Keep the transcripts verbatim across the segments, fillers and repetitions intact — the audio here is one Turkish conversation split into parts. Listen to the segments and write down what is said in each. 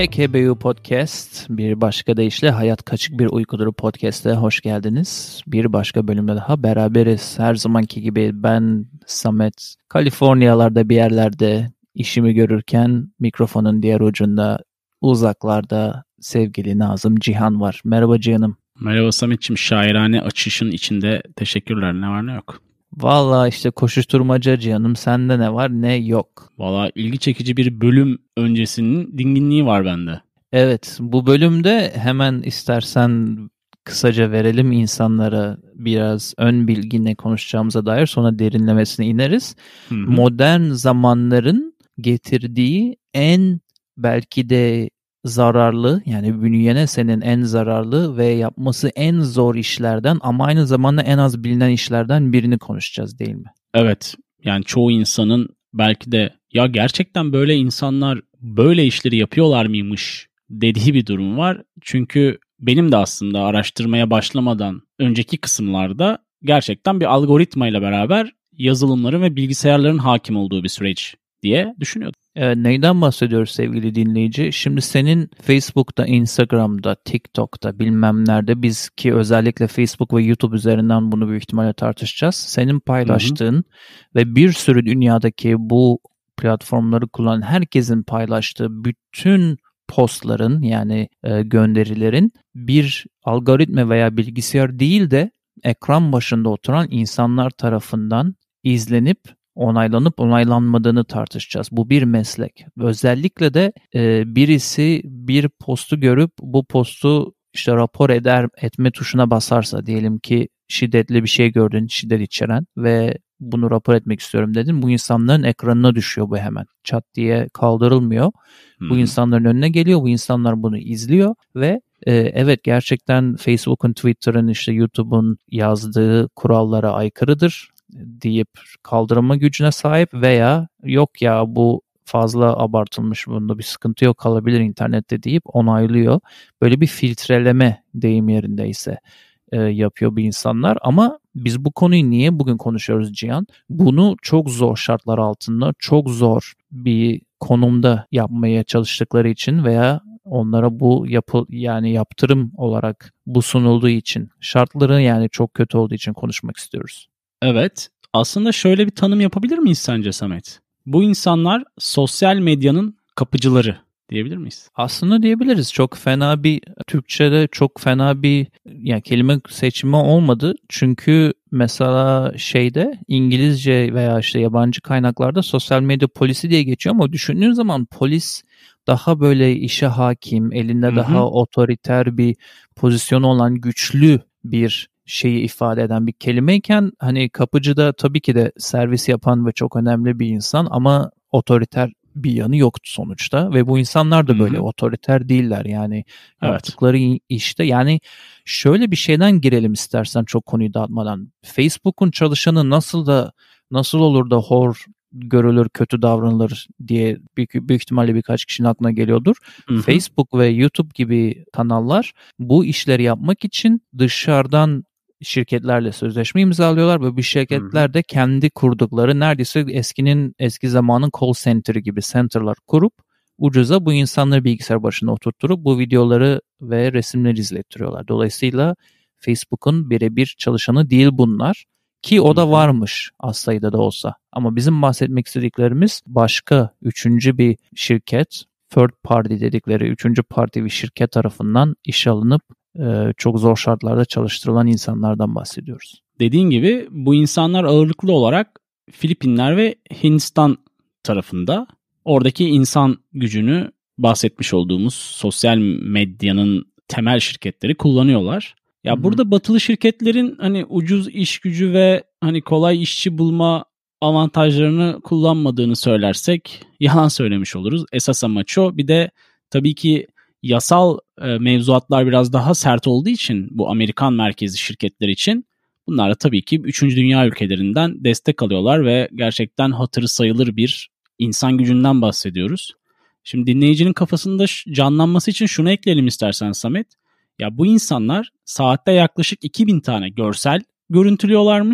H K B U Podcast, bir başka deyişle Hayat Kaçık Bir Uykudur Podcast'e hoş geldiniz. Bir başka bölümde daha beraberiz. Her zamanki gibi ben Samet, Kaliforniyalarda bir yerlerde işimi görürken mikrofonun diğer ucunda uzaklarda sevgili Nazım Cihan var. Merhaba Cihan'ım. Merhaba Samet'ciğim, şairane açışın içinde teşekkürler. Ne var ne yok. Valla işte koşuşturmaca Cihan'ım, sende ne var ne yok. Valla ilgi çekici bir bölüm öncesinin dinginliği var bende. Evet, bu bölümde hemen istersen kısaca verelim insanlara biraz ön bilgi ne konuşacağımıza dair, sonra derinlemesine ineriz. Hı hı. Modern zamanların getirdiği en belki de zararlı, yani bünyene senin en zararlı ve yapması en zor işlerden ama aynı zamanda en az bilinen işlerden birini konuşacağız, değil mi? Evet, yani çoğu insanın belki de ya gerçekten böyle insanlar böyle işleri yapıyorlar mıymış dediği bir durum var. Çünkü benim de aslında araştırmaya başlamadan önceki kısımlarda gerçekten bir algoritmayla beraber yazılımların ve bilgisayarların hakim olduğu bir süreç diye düşünüyordum. Evet, neyden bahsediyoruz sevgili dinleyici? Şimdi senin Facebook'ta, Instagram'da, TikTok'ta bilmem nerede, biz ki özellikle Facebook ve YouTube üzerinden bunu büyük ihtimalle tartışacağız. Senin paylaştığın hı hı. ve bir sürü dünyadaki bu platformları kullanan herkesin paylaştığı bütün postların, yani e, gönderilerin bir algoritma veya bilgisayar değil de ekran başında oturan insanlar tarafından izlenip onaylanıp onaylanmadığını tartışacağız. Bu bir meslek. Özellikle de e, birisi bir postu görüp bu postu işte rapor eder etme tuşuna basarsa, diyelim ki şiddetli bir şey gördün, şiddet içeren ve bunu rapor etmek istiyorum dedin. Bu insanların ekranına düşüyor bu hemen. Çat diye kaldırılmıyor. Hmm. Bu insanların önüne geliyor. Bu insanlar bunu izliyor ve e, evet, gerçekten Facebook'un, Twitter'ın, işte YouTube'un yazdığı kurallara aykırıdır deyip kaldırma gücüne sahip veya yok ya bu fazla abartılmış, bunda bir sıkıntı yok, kalabilir internette deyip onaylıyor. Böyle bir filtreleme, deyim yerindeyse, e, yapıyor bu insanlar. Ama biz bu konuyu niye bugün konuşuyoruz Cihan? Bunu çok zor şartlar altında, çok zor bir konumda yapmaya çalıştıkları için veya onlara bu yapı yani yaptırım olarak bu sunulduğu için, şartları yani çok kötü olduğu için konuşmak istiyoruz. Evet, aslında şöyle bir tanım yapabilir miyiz sence Samet? Bu insanlar sosyal medyanın kapıcıları diyebilir miyiz? Aslında diyebiliriz. Çok fena bir, Türkçe'de çok fena bir yani kelime seçimi olmadı. Çünkü mesela şeyde İngilizce veya işte yabancı kaynaklarda sosyal medya polisi diye geçiyor ama düşündüğün zaman polis daha böyle işe hakim, elinde Hı-hı. daha otoriter bir pozisyonu olan güçlü bir şeyi ifade eden bir kelimeyken, hani kapıcı da tabii ki de servis yapan ve çok önemli bir insan ama otoriter bir yanı yoktu sonuçta ve bu insanlar da böyle Hı-hı. otoriter değiller yani evet. yaptıkları işte. Yani şöyle bir şeyden girelim istersen, çok konuyu dağıtmadan. Facebook'un çalışanı nasıl da nasıl olur da hor görülür, kötü davranılır diye büyük, büyük ihtimalle birkaç kişinin aklına geliyordur. Hı-hı. Facebook ve YouTube gibi kanallar bu işleri yapmak için dışarıdan şirketlerle sözleşme imzalıyorlar ve bu şirketler de kendi kurdukları, neredeyse eskinin eski zamanın call center'ı gibi center'lar kurup ucuza bu insanları bilgisayar başına oturtturup bu videoları ve resimleri izlettiriyorlar. Dolayısıyla Facebook'un birebir çalışanı değil bunlar, ki o da varmış az sayıda da olsa. Ama bizim bahsetmek istediklerimiz başka, üçüncü bir şirket, third party dedikleri üçüncü parti bir şirket tarafından işe alınıp çok zor şartlarda çalıştırılan insanlardan bahsediyoruz. Dediğin gibi bu insanlar ağırlıklı olarak Filipinler ve Hindistan tarafında. Oradaki insan gücünü bahsetmiş olduğumuz sosyal medyanın temel şirketleri kullanıyorlar. Ya Hı-hı. burada batılı şirketlerin hani ucuz iş gücü ve hani kolay işçi bulma avantajlarını kullanmadığını söylersek yalan söylemiş oluruz. Esas amaç o. Bir de tabii ki yasal e, mevzuatlar biraz daha sert olduğu için bu Amerikan merkezli şirketler için, bunlar da tabii ki üçüncü dünya ülkelerinden destek alıyorlar ve gerçekten hatırı sayılır bir insan gücünden bahsediyoruz. Şimdi dinleyicinin kafasında canlanması için şunu ekleyelim istersen Samet. Ya bu insanlar saatte yaklaşık iki bin tane görsel görüntülüyorlarmış.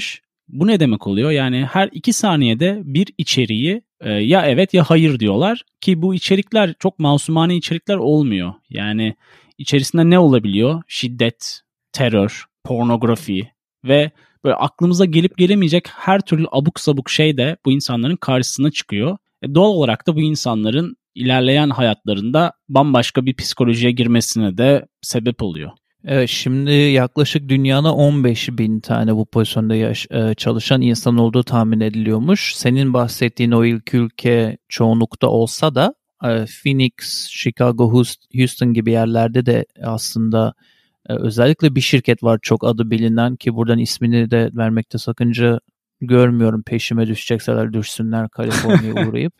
Bu ne demek oluyor? Yani her iki saniyede bir içeriği e, ya evet ya hayır diyorlar ki bu içerikler çok masumane içerikler olmuyor. Yani içerisinde ne olabiliyor? Şiddet, terör, pornografi ve böyle aklımıza gelip gelemeyecek her türlü abuk sabuk şey de bu insanların karşısına çıkıyor. E doğal olarak da bu insanların ilerleyen hayatlarında bambaşka bir psikolojiye girmesine de sebep oluyor. Evet, şimdi yaklaşık dünyada on beş bin tane bu pozisyonda yaş- çalışan insan olduğu tahmin ediliyormuş. Senin bahsettiğin o ilk ülke çoğunlukta olsa da Phoenix, Chicago, Houston gibi yerlerde de aslında özellikle bir şirket var çok adı bilinen ki buradan ismini de vermekte sakınca görmüyorum. Peşime düşecekseler düşsünler Kaliforniya'ya uğrayıp.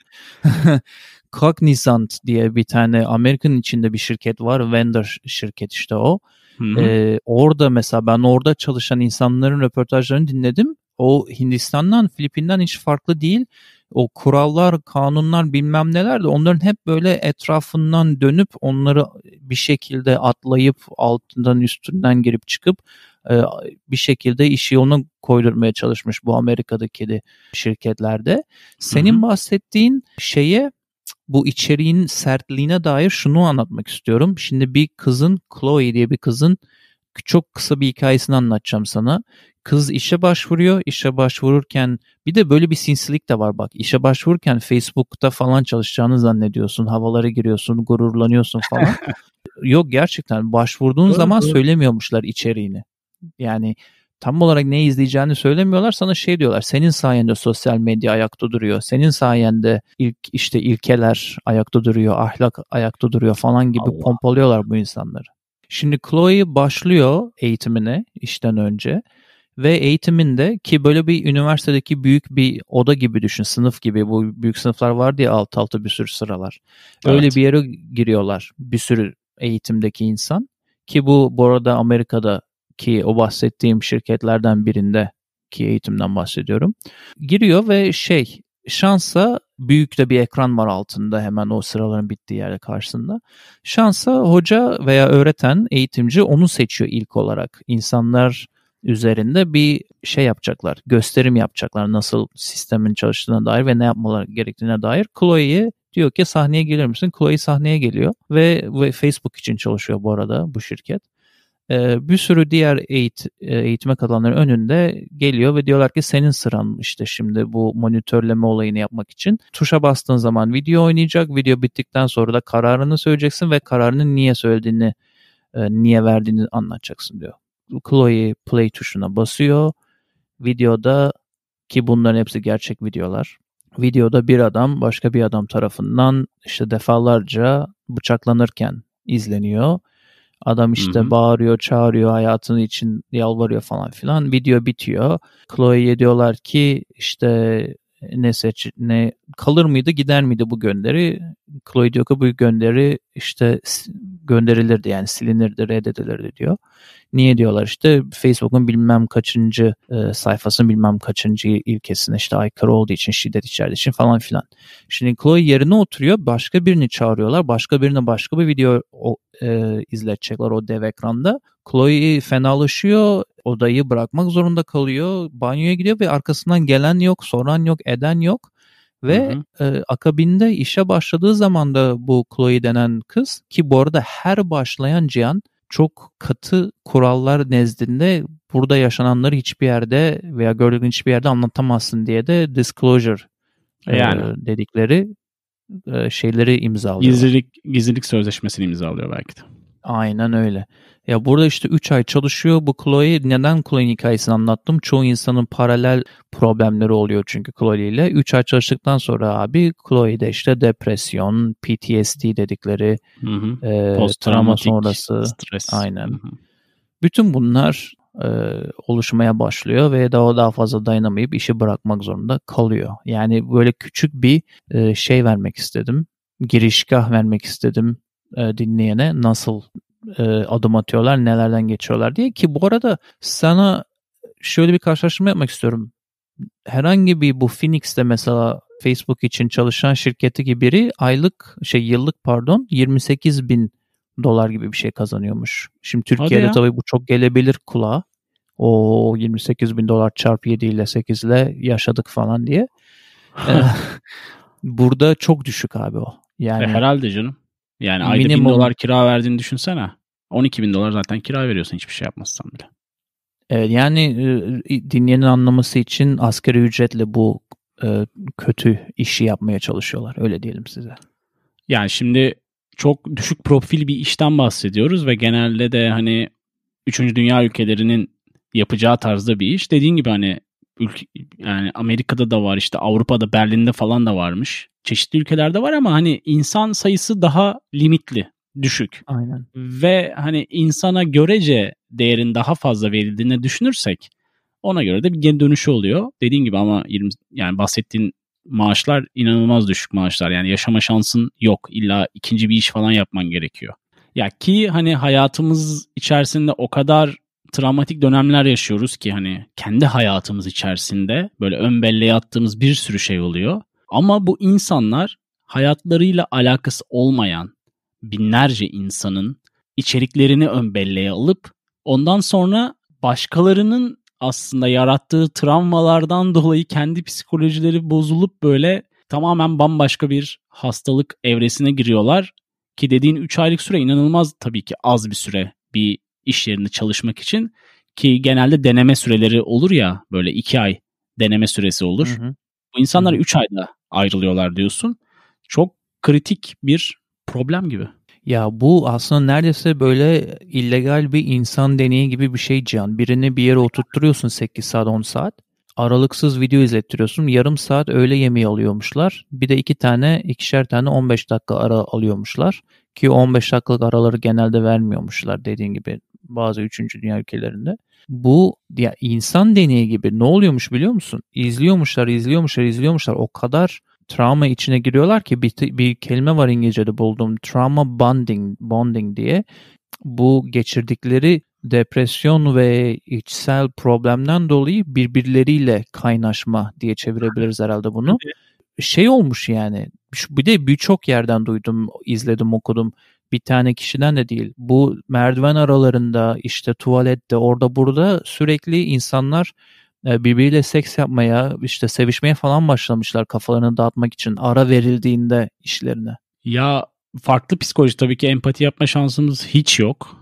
Cognizant diye bir tane Amerika'nın içinde bir şirket var. Vendor şirket işte o. Ee, orada mesela ben orada çalışan insanların röportajlarını dinledim. O Hindistan'dan, Filipin'den hiç farklı değil. O kurallar, kanunlar bilmem neler de onların hep böyle etrafından dönüp onları bir şekilde atlayıp altından üstünden girip çıkıp e, bir şekilde işi yoluna koydurmaya çalışmış bu Amerika'daki de şirketlerde. Senin hı hı. bahsettiğin şeye bu içeriğin sertliğine dair şunu anlatmak istiyorum. Şimdi bir kızın, Chloe diye bir kızın çok kısa bir hikayesini anlatacağım sana. Kız işe başvuruyor. İşe başvururken bir de böyle bir sinsilik de var bak. İşe başvururken Facebook'ta falan çalışacağını zannediyorsun. Havalara giriyorsun, gururlanıyorsun falan. Yok gerçekten başvurduğun doğru, zaman doğru. söylemiyormuşlar içeriğini. Yani tam olarak ne izleyeceğini söylemiyorlar. Sana şey diyorlar. Senin sayende sosyal medya ayakta duruyor. Senin sayende ilk işte ilkeler ayakta duruyor. Ahlak ayakta duruyor falan gibi Allah. Pompalıyorlar bu insanları. Şimdi Chloe başlıyor eğitimine işten önce ve eğitiminde ki böyle bir üniversitedeki büyük bir oda gibi düşün, sınıf gibi, bu büyük sınıflar vardı ya alt alta bir sürü sıralar. Öyle evet. bir yere giriyorlar bir sürü eğitimdeki insan ki bu bu arada Amerika'da ki o bahsettiğim şirketlerden birinde ki eğitimden bahsediyorum. Giriyor ve şey şansa büyük de bir ekran var altında hemen o sıraların bittiği yerde karşısında. Şansa hoca veya öğreten eğitimci onu seçiyor ilk olarak. İnsanlar üzerinde bir şey yapacaklar. Gösterim yapacaklar nasıl sistemin çalıştığına dair ve ne yapmaları gerektiğine dair. Chloe'ye diyor ki sahneye gelir misin? Chloe sahneye geliyor ve, ve Facebook için çalışıyor bu arada bu şirket. Bir sürü diğer eğit, eğitime katılanların önünde geliyor ve diyorlar ki senin sıran işte şimdi bu monitörleme olayını yapmak için. Tuşa bastığın zaman video oynayacak. Video bittikten sonra da kararını söyleyeceksin ve kararını niye söylediğini, niye verdiğini anlatacaksın diyor. Chloe play tuşuna basıyor. Videoda ki bunların hepsi gerçek videolar. Videoda bir adam başka bir adam tarafından işte defalarca bıçaklanırken izleniyor. Adam işte hı hı. bağırıyor, çağırıyor, hayatını için yalvarıyor falan filan. Video bitiyor. Chloe'ye diyorlar ki işte ne seç, ne kalır mıydı, gider miydi bu gönderi? Chloe diyor ki bu gönderi işte gönderilirdi yani silinirdi, reddedilirdi diyor. Niye diyorlar işte Facebook'un bilmem kaçıncı e, sayfasının bilmem kaçıncı ilkesine işte aykırı olduğu için, şiddet içerdiği için falan filan. Şimdi Chloe yerine oturuyor, başka birini çağırıyorlar. Başka birine başka bir video o, e, izletecekler o dev ekranda. Chloe fenalaşıyor, odayı bırakmak zorunda kalıyor, banyoya gidiyor ve arkasından gelen yok, soran yok, eden yok. Ve hı hı. E, akabinde işe başladığı zaman da bu Chloe denen kız ki bu arada her başlayan Cihan çok katı kurallar nezdinde burada yaşananları hiçbir yerde veya gördüğün hiçbir yerde anlatamazsın diye de disclosure yani. e, dedikleri e, şeyleri imzalıyor. Gizlilik, gizlilik sözleşmesini imzalıyor belki de. Aynen öyle. Ya burada işte üç ay çalışıyor bu Chloe. Neden Chloe'nin hikayesini anlattım? Çoğu insanın paralel problemleri oluyor çünkü Chloe ile. üç ay çalıştıktan sonra abi Chloe'de işte depresyon, P T S D dedikleri e, travma sonrası. Stres. Aynen. Hı hı. Bütün bunlar e, oluşmaya başlıyor ve daha daha fazla dayanamayıp işi bırakmak zorunda kalıyor. Yani böyle küçük bir e, şey vermek istedim. Girişgah vermek istedim e, dinleyene nasıl e, adım atıyorlar, nelerden geçiyorlar diye ki bu arada sana şöyle bir karşılaştırma yapmak istiyorum. Herhangi bir bu Phoenix'te mesela Facebook için çalışan şirketi biri aylık şey yıllık pardon yirmi sekiz bin dolar gibi bir şey kazanıyormuş. Şimdi Türkiye'de tabii bu çok gelebilir kulağa. o yirmi sekiz bin dolar çarpı yedi ile sekiz ile yaşadık falan diye. Burada çok düşük abi o. Yani e herhalde canım. Yani ayda minimum, bin dolar kira verdiğini düşünsene. on iki bin dolar zaten kira veriyorsun hiçbir şey yapmazsan bile. Evet, yani e, dinleyenin anlaması için asgari ücretle bu e, kötü işi yapmaya çalışıyorlar. Öyle diyelim size. Yani şimdi çok düşük profil bir işten bahsediyoruz ve genelde de hani üçüncü dünya ülkelerinin yapacağı tarzda bir iş. Dediğin gibi hani ülke, yani Amerika'da da var, işte Avrupa'da, Berlin'de falan da varmış. Çeşitli ülkelerde var ama hani insan sayısı daha limitli, düşük. Aynen. Ve hani insana görece değerin daha fazla verildiğini düşünürsek ona göre de bir geri dönüşü oluyor. Dediğin gibi ama yirmi yani bahsettiğin maaşlar inanılmaz düşük maaşlar. Yani yaşama şansın yok. İlla ikinci bir iş falan yapman gerekiyor. Ya ki hani hayatımız içerisinde o kadar travmatik dönemler yaşıyoruz ki hani kendi hayatımız içerisinde böyle ön belleğe attığımız bir sürü şey oluyor. Ama bu insanlar hayatlarıyla alakası olmayan binlerce insanın içeriklerini ön belleğe alıp ondan sonra başkalarının aslında yarattığı travmalardan dolayı kendi psikolojileri bozulup böyle tamamen bambaşka bir hastalık evresine giriyorlar. Ki dediğin üç aylık süre inanılmaz tabii ki az bir süre bir iş yerinde çalışmak için. Ki genelde deneme süreleri olur ya, böyle iki ay deneme süresi olur. Hı hı. Bu insanlar üç ayda ayrılıyorlar diyorsun. Çok kritik bir problem gibi. Ya bu aslında neredeyse böyle illegal bir insan deneyi gibi bir şey Cihan. Birini bir yere oturtturuyorsun sekiz saat on saat. Aralıksız video izlettiriyorsun. Yarım saat öğle yemeği alıyormuşlar. Bir de iki tane ikişer tane on beş dakika ara alıyormuşlar. Ki on beş dakikalık araları genelde vermiyormuşlar dediğin gibi bazı üçüncü dünya ülkelerinde. Bu ya insan deneyi gibi ne oluyormuş biliyor musun? İzliyormuşlar, izliyormuşlar, izliyormuşlar. O kadar travma içine giriyorlar ki bir, bir kelime var İngilizce'de bulduğum, trauma bonding, bonding diye. Bu geçirdikleri depresyon ve içsel problemden dolayı birbirleriyle kaynaşma diye çevirebiliriz herhalde bunu. Şey olmuş yani, bir de birçok yerden duydum, izledim, okudum. Bir tane kişiden de değil. Bu merdiven aralarında, işte tuvalette, orada burada sürekli insanlar birbiriyle seks yapmaya, işte sevişmeye falan başlamışlar kafalarını dağıtmak için ara verildiğinde işlerine. Ya farklı psikoloji, tabii ki empati yapma şansımız hiç yok.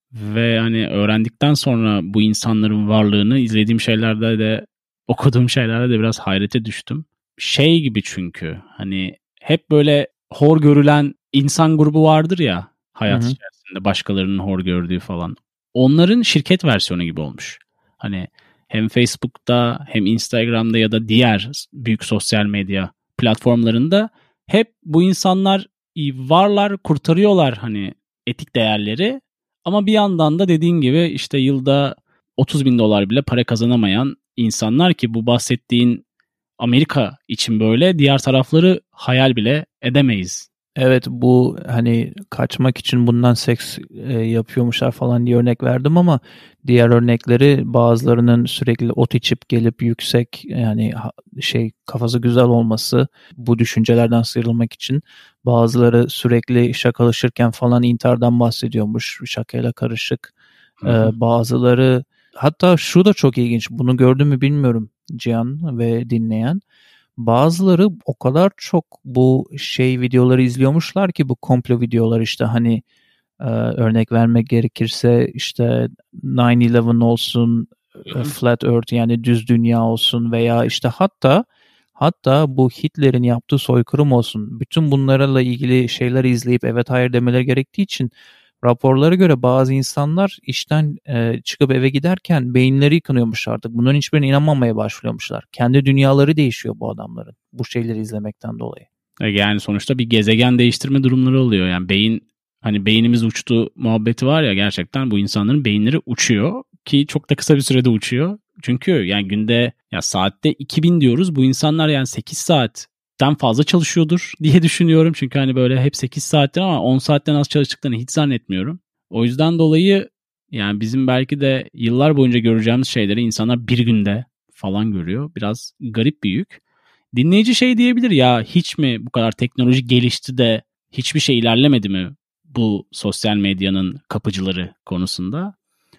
Ve hani öğrendikten sonra bu insanların varlığını izlediğim şeylerde de okuduğum şeylerde de biraz hayrete düştüm. Şey gibi, çünkü hani hep böyle hor görülen insan grubu vardır ya hayat, hı hı, içerisinde başkalarının hor gördüğü falan. Onların şirket versiyonu gibi olmuş. Hani hem Facebook'ta hem Instagram'da ya da diğer büyük sosyal medya platformlarında hep bu insanlar varlar, kurtarıyorlar hani etik değerleri. Ama bir yandan da dediğin gibi işte yılda otuz bin dolar bile para kazanamayan insanlar, ki bu bahsettiğin Amerika için böyle, diğer tarafları hayal bile edemeyiz. Evet, bu hani kaçmak için bundan seks e, yapıyormuşlar falan diye örnek verdim ama diğer örnekleri, bazılarının sürekli ot içip gelip yüksek, yani şey kafası güzel olması, bu düşüncelerden sıyrılmak için. Bazıları sürekli şakalaşırken falan intihardan bahsediyormuş, şakayla karışık. Ee, bazıları, hatta şu da çok ilginç, bunu gördün mü bilmiyorum Cihan ve dinleyen. Bazıları o kadar çok bu şey videoları izliyormuşlar ki, bu komplo videolar, işte hani e, örnek vermek gerekirse işte nine eleven olsun, e, Flat Earth yani düz dünya olsun, veya işte hatta hatta bu Hitler'in yaptığı soykırım olsun. Bütün bunlarla ilgili şeyler izleyip evet hayır demeleri gerektiği için, raporlara göre bazı insanlar işten e, çıkıp eve giderken beyinleri yıkanıyormuş artık. Bunların hiçbirine inanmamaya başlıyormuşlar. Kendi dünyaları değişiyor bu adamların bu şeyleri izlemekten dolayı. Yani sonuçta bir gezegen değiştirme durumları oluyor. Yani beyin, hani beynimiz uçtu muhabbeti var ya, gerçekten bu insanların beyinleri uçuyor ki çok da kısa bir sürede uçuyor. Çünkü yani günde, ya saatte iki bin diyoruz. Bu insanlar yani sekiz saatten fazla çalışıyordur diye düşünüyorum. Çünkü hani böyle hep sekiz saatten ama on saatten az çalıştıklarını hiç zannetmiyorum. O yüzden dolayı yani bizim belki de yıllar boyunca göreceğimiz şeyleri insanlar bir günde falan görüyor. Biraz garip bir yük. Dinleyici şey diyebilir ya, hiç mi bu kadar teknoloji gelişti de hiçbir şey ilerlemedi mi bu sosyal medyanın kapıcıları konusunda?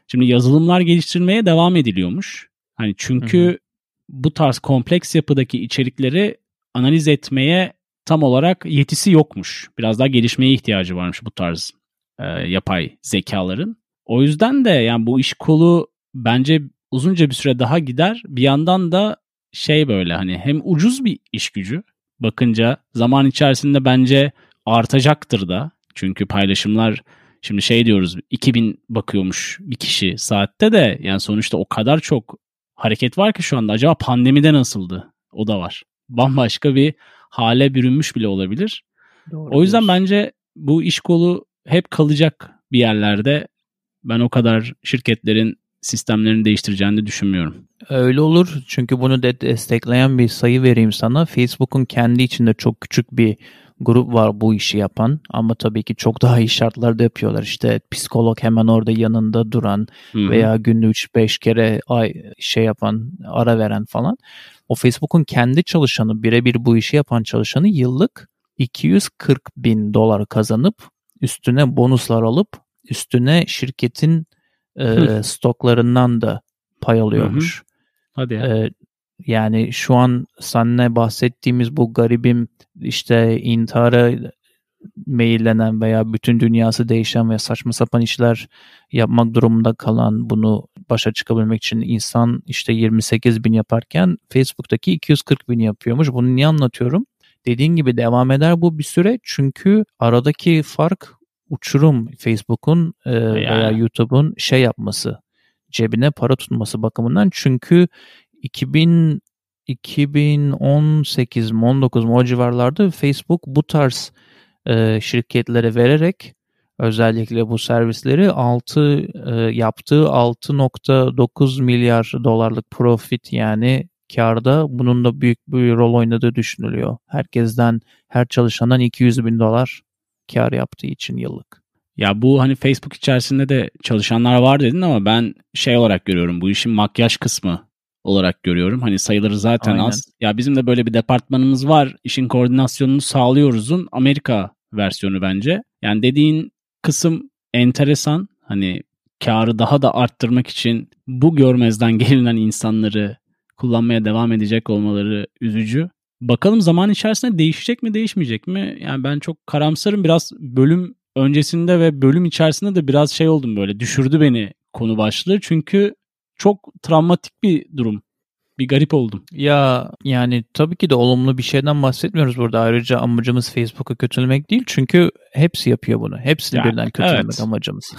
Şimdi yazılımlar geliştirmeye devam ediliyormuş. Hani çünkü hı hı. bu tarz kompleks yapıdaki içerikleri analiz etmeye tam olarak yetisi yokmuş. Biraz daha gelişmeye ihtiyacı varmış bu tarz e, yapay zekaların. O yüzden de yani bu iş kolu bence uzunca bir süre daha gider. Bir yandan da şey böyle hani hem ucuz bir iş gücü bakınca zaman içerisinde bence artacaktır da. Çünkü paylaşımlar şimdi şey diyoruz iki bin bakıyormuş bir kişi saatte de yani sonuçta o kadar çok hareket var ki şu anda. Acaba pandemide nasıldı? O da var. Bambaşka bir hale bürünmüş bile olabilir. Doğru o yüzden diyorsun. Bence bu iş kolu hep kalacak bir yerlerde. Ben o kadar şirketlerin sistemlerini değiştireceğini de düşünmüyorum. Öyle olur. Çünkü bunu de destekleyen bir sayı vereyim sana. Facebook'un kendi içinde çok küçük bir grup var bu işi yapan. Ama tabii ki çok daha iyi şartlarda yapıyorlar. İşte psikolog hemen orada yanında duran Hı-hı. veya günde üç beş kere ay şey yapan, ara veren falan. O Facebook'un kendi çalışanı, birebir bu işi yapan çalışanı yıllık iki yüz kırk bin dolar kazanıp üstüne bonuslar alıp üstüne şirketin e, stoklarından da pay alıyormuş. Hı-hı. Hadi ya. E, yani şu an seninle bahsettiğimiz bu garibim işte intihara meyillenen veya bütün dünyası değişen ve saçma sapan işler yapmak durumunda kalan, bunu başa çıkabilmek için insan işte yirmi sekiz bin yaparken Facebook'taki iki yüz kırk bin yapıyormuş. Bunu niye anlatıyorum? Dediğin gibi devam eder bu bir süre çünkü aradaki fark uçurum. Facebook'un e, veya YouTube'un şey yapması, cebine para tutması bakımından. Çünkü iki bin iki bin on sekiz mi on dokuz mu o civarlarda Facebook bu tarz e, şirketlere vererek özellikle bu servisleri altı e, yaptığı altı nokta dokuz milyar dolarlık profit yani karda bunun da büyük bir rol oynadığı düşünülüyor. Herkesten, her çalışandan iki yüz bin dolar kar yaptığı için yıllık. Ya bu hani Facebook içerisinde de çalışanlar var dedin ama ben şey olarak görüyorum, bu işin makyaj kısmı olarak görüyorum. Hani sayıları zaten Aynen. az. Ya bizim de böyle bir departmanımız var. İşin koordinasyonunu sağlıyoruzun Amerika versiyonu bence. Yani dediğin kısım enteresan. Hani karı daha da arttırmak için bu görmezden gelinen insanları kullanmaya devam edecek olmaları üzücü. Bakalım zaman içerisinde değişecek mi, değişmeyecek mi? Yani ben çok karamsarım. Biraz bölüm öncesinde ve bölüm içerisinde de biraz şey oldum böyle. Düşürdü beni konu başlığı. Çünkü çok travmatik bir durum. Bir garip oldum. Ya yani tabii ki de olumlu bir şeyden bahsetmiyoruz burada. Ayrıca amacımız Facebook'u kötülemek değil. Çünkü hepsi yapıyor bunu. Hepsini yani, birden kötülemek evet. amacımız.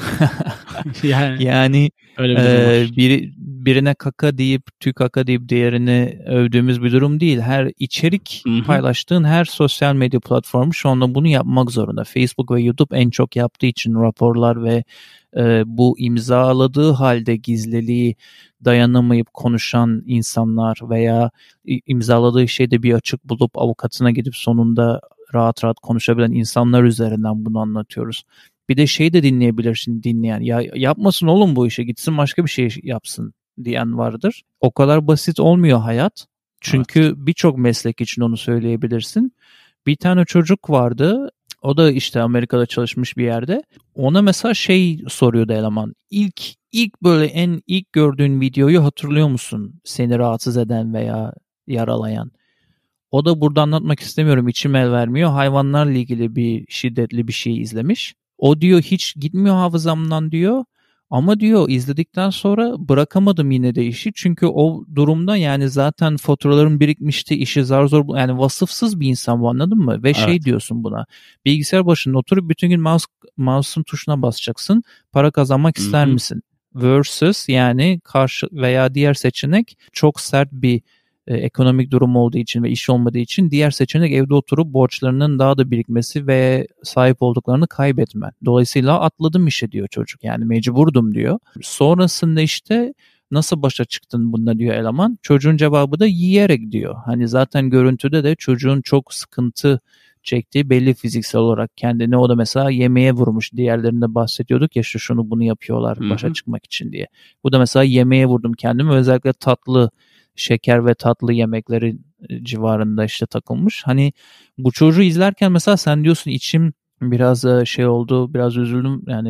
yani yani öyle bir e, biri, birine kaka deyip tüy kaka deyip diğerini övdüğümüz bir durum değil. Her içerik Hı-hı. paylaştığın her sosyal medya platformu şu anda bunu yapmak zorunda. Facebook ve YouTube en çok yaptığı için raporlar ve e, bu imzaladığı halde gizliliği dayanamayıp konuşan insanlar veya imzaladığı şeyde bir açık bulup avukatına gidip sonunda rahat rahat konuşabilen insanlar üzerinden bunu anlatıyoruz. Bir de şey de dinleyebilirsin dinleyen. Ya yapmasın oğlum bu işe, gitsin başka bir şey yapsın diyen vardır. O kadar basit olmuyor hayat. Çünkü evet. birçok meslek için onu söyleyebilirsin. Bir tane çocuk vardı. O da işte Amerika'da çalışmış bir yerde. Ona mesela şey soruyordu eleman. İlk ilk böyle en ilk gördüğün videoyu hatırlıyor musun? Seni rahatsız eden veya yaralayan. O da burada anlatmak istemiyorum. İçim el vermiyor. Hayvanlarla ilgili bir şiddetli bir şey izlemiş. O diyor hiç gitmiyor hafızamdan diyor. Ama diyor izledikten sonra bırakamadım yine de işi. Çünkü o durumda yani zaten faturalarım birikmişti. İşi zar zor, yani vasıfsız bir insan bu, anladın mı? Ve evet. şey diyorsun buna. Bilgisayar başında oturup bütün gün mouse, mouse'un tuşuna basacaksın. Para kazanmak Hı-hı. ister misin? Versus yani karşı veya diğer seçenek çok sert bir e, ekonomik durum olduğu için ve iş olmadığı için diğer seçenek evde oturup borçlarının daha da birikmesi ve sahip olduklarını kaybetmen. Dolayısıyla atladım işe diyor çocuk. Yani mecburdum diyor. Sonrasında işte nasıl başa çıktın bununla diyor eleman. Çocuğun cevabı da yiyerek diyor. Hani zaten görüntüde de çocuğun çok sıkıntı çektiği belli fiziksel olarak kendini. O da mesela yemeğe vurmuş. Diğerlerinde bahsediyorduk ya işte şunu bunu yapıyorlar başa Hı-hı. çıkmak için diye. Bu da mesela yemeğe vurdum kendimi. Özellikle tatlı, şeker ve tatlı yemekleri civarında işte takılmış. Hani bu çocuğu izlerken mesela sen diyorsun içim biraz şey oldu, biraz üzüldüm. Yani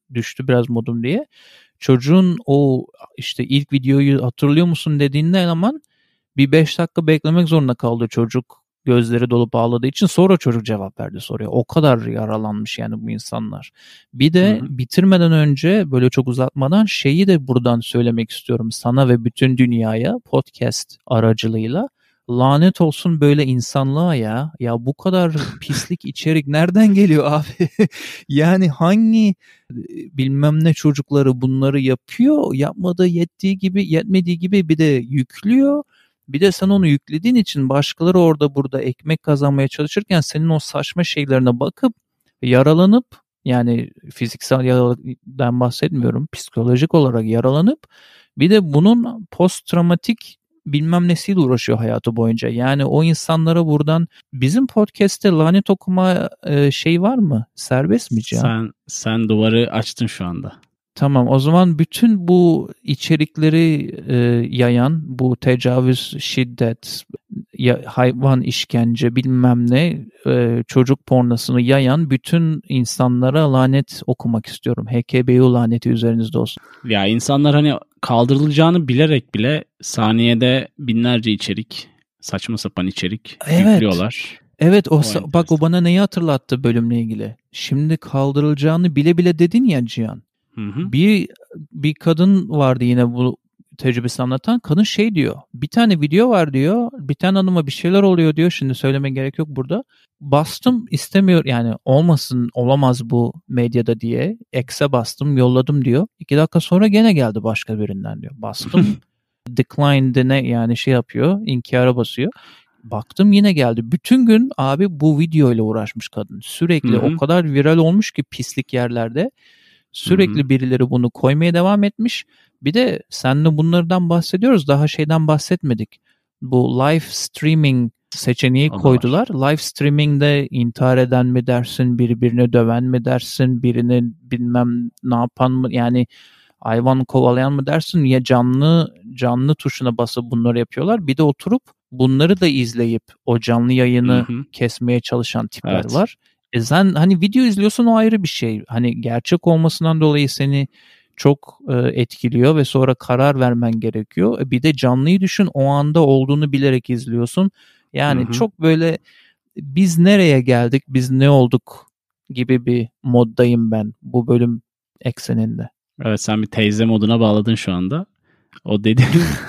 düştü biraz modum diye. Çocuğun o işte ilk videoyu hatırlıyor musun dediğinde eleman bir beş dakika beklemek zorunda kaldı çocuk gözleri dolup ağladığı için. Sonra çocuk cevap verdi soruya. O kadar yaralanmış yani bu insanlar. Bir de Hı-hı. bitirmeden önce böyle çok uzatmadan şeyi de buradan söylemek istiyorum sana ve bütün dünyaya podcast aracılığıyla. Lanet olsun böyle insanlığa ya. Ya bu kadar pislik içerik nereden geliyor abi? Yani hangi bilmem ne çocukları bunları yapıyor? Yapmadığı yettiği gibi, yetmediği gibi bir de yüklüyor. Bir de sen onu yüklediğin için başkaları orada burada ekmek kazanmaya çalışırken senin o saçma şeylerine bakıp yaralanıp, yani fiziksel yaradan bahsetmiyorum, psikolojik olarak yaralanıp bir de bunun post travmatik bilmem nesiyle uğraşıyor hayatı boyunca. Yani o insanlara buradan bizim podcast'te lanet okuma e, şey var mı? Serbest mi Cihan? Sen, sen duvarı açtın şu anda. Tamam, o zaman bütün bu içerikleri e, yayan, bu tecavüz, şiddet, ya, hayvan işkence bilmem ne e, çocuk pornosunu yayan bütün insanlara lanet okumak istiyorum. H K B U laneti üzerinizde olsun. Ya insanlar hani kaldırılacağını bilerek bile saniyede binlerce içerik, saçma sapan içerik evet. yüklüyorlar. Evet o, o bak o bana neyi hatırlattı bölümle ilgili. Şimdi kaldırılacağını bile bile dedin ya Cihan. Hı hı. Bir bir kadın vardı yine bu tecrübesini anlatan. Kadın şey diyor. Bir tane video var diyor. Bir tane hanıma bir şeyler oluyor diyor. Şimdi söyleme gerek yok burada. Bastım istemiyor yani olmasın olamaz bu medyada diye. X'e bastım yolladım diyor. İki dakika sonra gene geldi başka birinden diyor. Bastım decline dene yani şey yapıyor. İnkara basıyor. Baktım yine geldi. Bütün gün abi bu video ile uğraşmış kadın. Sürekli hı hı. O kadar viral olmuş ki pislik yerlerde. Sürekli Hı-hı. birileri bunu koymaya devam etmiş. Bir de seninle bunlardan bahsediyoruz. Daha şeyden bahsetmedik. Bu live streaming seçeneği o koydular. Live streaming'de intihar eden mi dersin, birbirini döven mi dersin, birini bilmem ne yapan mı, yani hayvan kovalayan mı dersin, ya canlı canlı tuşuna basıp bunları yapıyorlar. Bir de oturup bunları da izleyip o canlı yayını Hı-hı. kesmeye çalışan tipler evet. var. E sen hani video izliyorsun, o ayrı bir şey. Hani gerçek olmasından dolayı seni çok e, etkiliyor ve sonra karar vermen gerekiyor. E bir de canlıyı düşün, o anda olduğunu bilerek izliyorsun. Yani hı hı. çok böyle biz nereye geldik, biz ne olduk gibi bir moddayım ben bu bölüm ekseninde. Evet, sen bir teyze moduna bağladın şu anda. O dediğin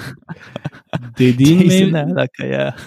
dediğin teyze ne alaka ya?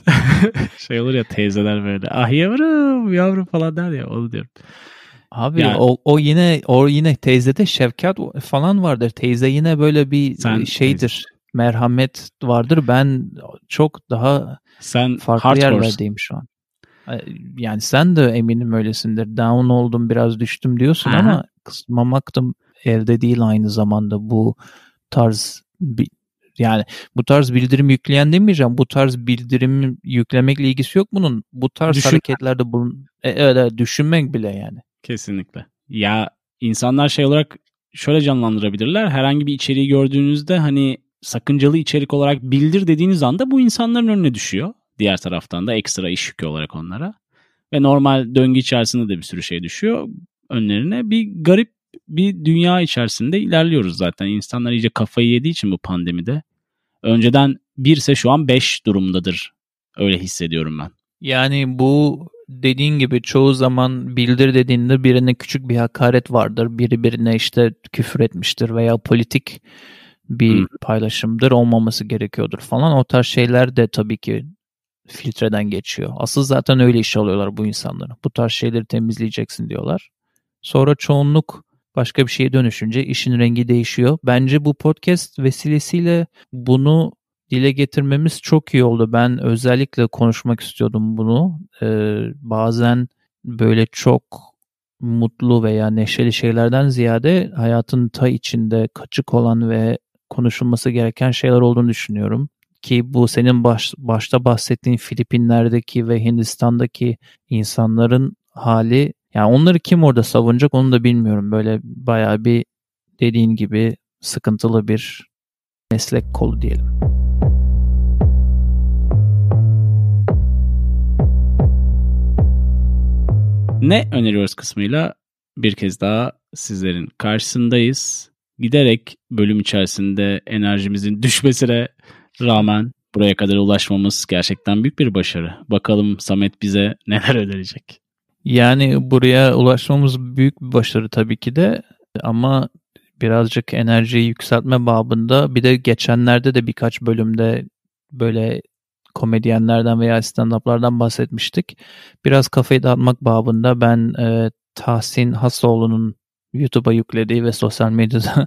Şey olur ya teyzeler böyle ah yavrum yavrum falan der ya, onu diyorum. Abi yani, o, o yine o yine teyzede şefkat falan vardır. Teyze yine böyle bir sen, şeydir. Teyze. Merhamet vardır. Ben çok daha sen farklı yerlerdeyim şu an. Yani sen de eminim öylesindir. Down oldum, biraz düştüm diyorsun Aha. ama kısmamak da elde değil aynı zamanda bu tarz bir, yani bu tarz bildirim yükleyen demeyeceğim. Bu tarz bildirim yüklemekle ilgisi yok bunun. Bu tarz Düşün... hareketlerde bulun e, evet, düşünmek bile yani. Kesinlikle. Ya insanlar şey olarak şöyle canlandırabilirler. Herhangi bir içeriği gördüğünüzde hani sakıncalı içerik olarak bildir dediğiniz anda bu insanların önüne düşüyor. Diğer taraftan da ekstra iş yükü olarak onlara. Ve normal döngü içerisinde de bir sürü şey düşüyor önlerine. Bir garip bir dünya içerisinde ilerliyoruz zaten. İnsanlar iyice kafayı yediği için bu pandemide. Önceden bir ise şu an beş durumdadır. Öyle hissediyorum ben. Yani bu dediğin gibi çoğu zaman bildir dediğinde birine küçük bir hakaret vardır. Biri birine işte küfür etmiştir veya politik bir hmm. paylaşımdır, olmaması gerekiyordur falan. O tarz şeyler de tabii ki filtreden geçiyor. Asıl zaten öyle iş alıyorlar bu insanları. Bu tarz şeyleri temizleyeceksin diyorlar. Sonra çoğunluk başka bir şeye dönüşünce işin rengi değişiyor. Bence bu podcast vesilesiyle bunu dile getirmemiz çok iyi oldu. Ben özellikle konuşmak istiyordum bunu. Ee, bazen böyle çok mutlu veya neşeli şeylerden ziyade hayatın ta içinde kaçık olan ve konuşulması gereken şeyler olduğunu düşünüyorum. Ki bu senin baş, başta bahsettiğin Filipinler'deki ve Hindistan'daki insanların hali, yani onları kim orada savunacak onu da bilmiyorum. Böyle bayağı bir dediğin gibi sıkıntılı bir meslek kolu diyelim. Ne öneriyoruz kısmıyla bir kez daha sizlerin karşısındayız. Giderek bölüm içerisinde enerjimizin düşmesine rağmen buraya kadar ulaşmamız gerçekten büyük bir başarı. Bakalım Samet bize neler önerecek. Yani buraya ulaşmamız büyük bir başarı tabii ki de, ama birazcık enerjiyi yükseltme babında, bir de geçenlerde de birkaç bölümde böyle komedyenlerden veya stand-up'lardan bahsetmiştik. Biraz kafayı dağıtmak babında ben e, Tahsin Hasoğlu'nun YouTube'a yüklediği ve sosyal medyada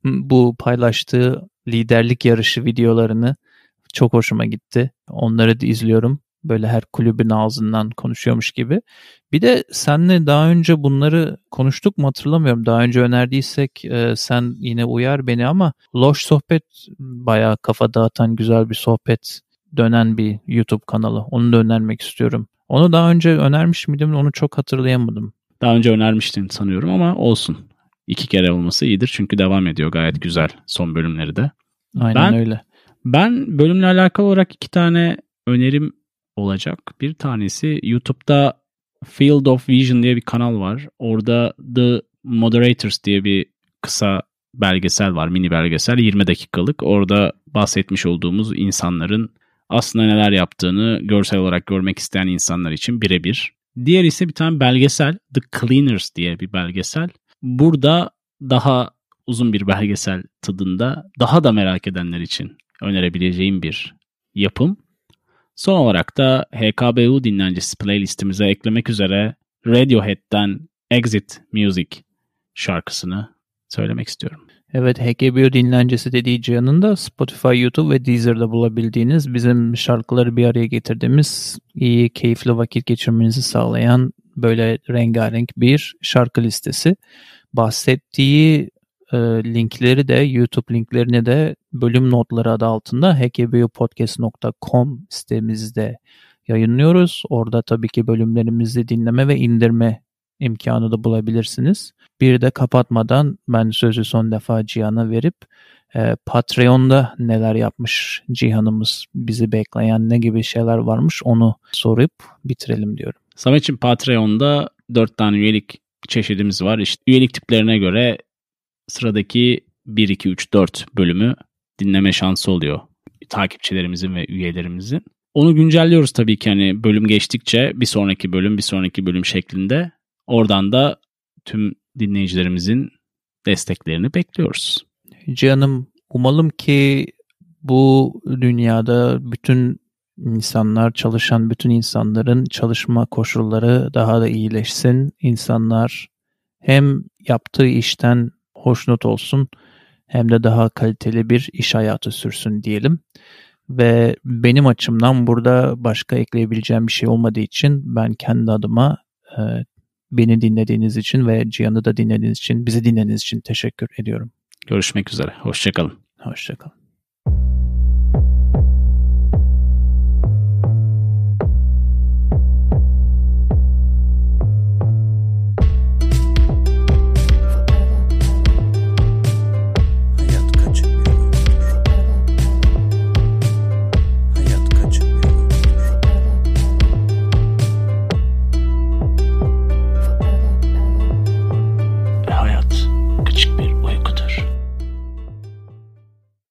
bu paylaştığı liderlik yarışı videolarını çok hoşuma gitti. Onları da izliyorum. Böyle her kulübün ağzından konuşuyormuş gibi. Bir de senle daha önce bunları konuştuk mu hatırlamıyorum. Daha önce önerdiysek e, sen yine uyar beni, ama Loş Sohbet bayağı kafa dağıtan güzel bir sohbet dönen bir YouTube kanalı. Onu da önermek istiyorum. Onu daha önce önermiş miydim? Onu çok hatırlayamadım. Daha önce önermiştin sanıyorum ama olsun. İki kere olması iyidir çünkü devam ediyor gayet güzel son bölümleri de. Aynen ben, öyle. Ben bölümle alakalı olarak iki tane önerim olacak. Bir tanesi YouTube'da Field of Vision diye bir kanal var. Orada The Moderators diye bir kısa belgesel var, mini belgesel, yirmi dakikalık. Orada bahsetmiş olduğumuz insanların aslında neler yaptığını görsel olarak görmek isteyen insanlar için birebir. Diğer ise bir tane belgesel, The Cleaners diye bir belgesel. Burada daha uzun bir belgesel tadında, daha da merak edenler için önerebileceğim bir yapım. Son olarak da H K B U dinlencesi playlistimize eklemek üzere Radiohead'den Exit Music şarkısını söylemek istiyorum. Evet, H K B U dinlencesi dediği Cihan'ın da Spotify, YouTube ve Deezer'da bulabildiğiniz, bizim şarkıları bir araya getirdiğimiz, iyi, keyifli vakit geçirmenizi sağlayan böyle rengarenk bir şarkı listesi. Bahsettiği e, linkleri de, YouTube linklerini de bölüm notları adı altında h k b u podcast nokta com sitemizde yayınlıyoruz. Orada tabii ki bölümlerimizi dinleme ve indirme imkanı da bulabilirsiniz. Bir de kapatmadan ben sözü son defa Cihan'a verip e, Patreon'da neler yapmış Cihan'ımız, bizi bekleyen ne gibi şeyler varmış onu sorup bitirelim diyorum. Samet'ciğim, Patreon'da dört tane üyelik çeşidimiz var. İşte üyelik tiplerine göre sıradaki bir, iki, üç, dört bölümü dinleme şansı oluyor takipçilerimizin ve üyelerimizin. Onu güncelliyoruz tabii ki, hani bölüm geçtikçe bir sonraki bölüm, bir sonraki bölüm şeklinde. Oradan da tüm dinleyicilerimizin desteklerini bekliyoruz. Cihan'ım, umalım ki bu dünyada bütün insanlar, çalışan bütün insanların çalışma koşulları daha da iyileşsin. İnsanlar hem yaptığı işten hoşnut olsun hem de daha kaliteli bir iş hayatı sürsün diyelim. Ve benim açımdan burada başka ekleyebileceğim bir şey olmadığı için ben kendi adıma e, beni dinlediğiniz için ve Cihan'ı da dinlediğiniz için, bizi dinlediğiniz için teşekkür ediyorum. Görüşmek üzere. Hoşça kalın. Hoşça kalın.